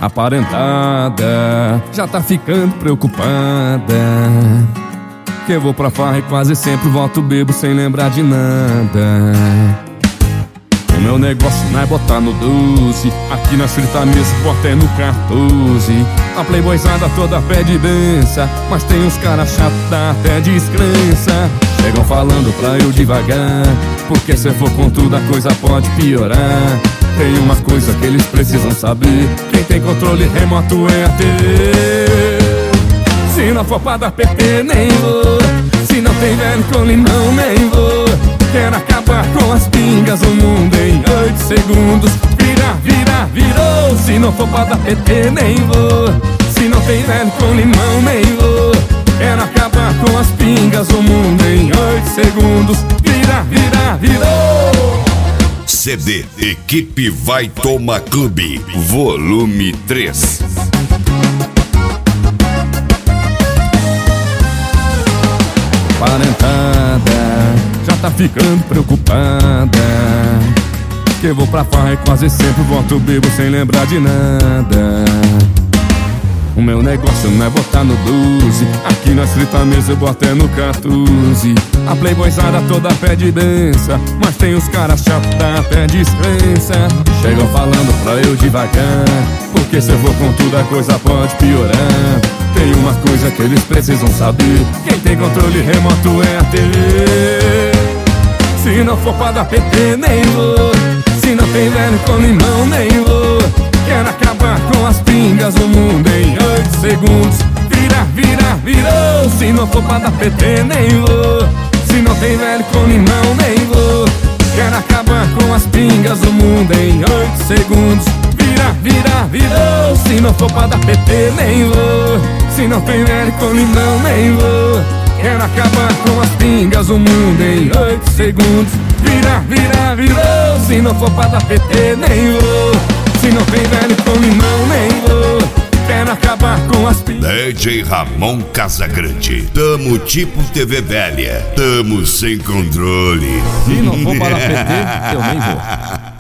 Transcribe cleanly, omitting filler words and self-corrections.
Aparentada, já tá ficando preocupada, que eu vou pra farra e quase sempre volto bebo sem lembrar de nada. O meu negócio não é botar no 12, aqui na frita mesmo, bota é no 14. A playboyzada toda pede dança, mas tem uns caras chatos, dá até descrença. Chegam falando pra eu devagar, porque se eu for com tudo a coisa pode piorar. Tem uma coisa que eles precisam saber, quem tem controle remoto é a TV. Se não for pra dar PT nem vou, se não tem velho com limão nem vou. Quero acabar com as pingas, o mundo em 8 segundos. Vira, vira, virou. Se não for pra dar PT nem vou, se não tem velho com limão nem vou. Quero acabar com as pingas, o mundo em 8 segundos. Vira, vira, virou. CD Equipe Vai Toma Clube, volume 3. Aparentada, já tá ficando preocupada, que eu vou pra farra e quase sempre volto bebo sem lembrar de nada. O meu negócio não é botar no 12, aqui na frita mesa eu boto é no 14. A playboyzada toda pede dança, mas tem os caras chatos, dá até descrença. Chegam falando pra eu devagar, porque se eu for com tudo a coisa pode piorar. Tem uma coisa que eles precisam saber, quem tem controle remoto é a TV. Se não for pra dar PT nem vou, se não tem velho com limão nem vou. Quero acabar com as pingas, o mundo em 8 segundos. Vira, vira, virou. Se não for pra dar PT nem vou, se não tem velho com limão nem vou. Quero acabar com as pingas, o mundo em 8 segundos. Vira, vira, virou. Se não for pra dar PT nem vou, se não tem velho com limão nem vou. Quero acabar com as pingas, o mundo em 8 segundos. Vira, vira, virou. Se não for pra dar PT nem vou, se não tem velho com limão nem vou. Quero acabar com as pingas. DJ Ramon Casagrande, tamo tipo TV velha, tamo sem controle. Se não for para PT, eu nem vou.